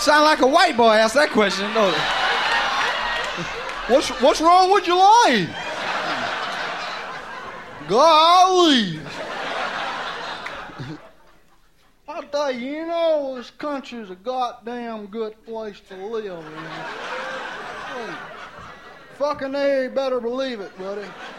Sound like a white boy asked that question, don't it? What's wrong with your life? Golly. I tell you, you know, this country's a goddamn good place to live in. Hey, fucking A, better believe it, buddy.